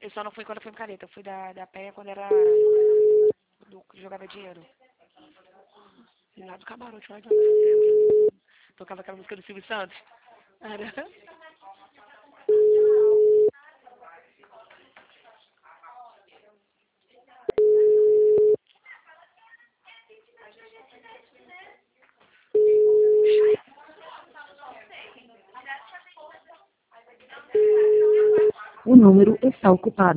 Eu só não fui quando eu fui em Careta. Eu fui da Penha quando era que jogava dinheiro. E lá do camarote, olha. Tocava aquela música do Silvio Santos. Era. O número está ocupado.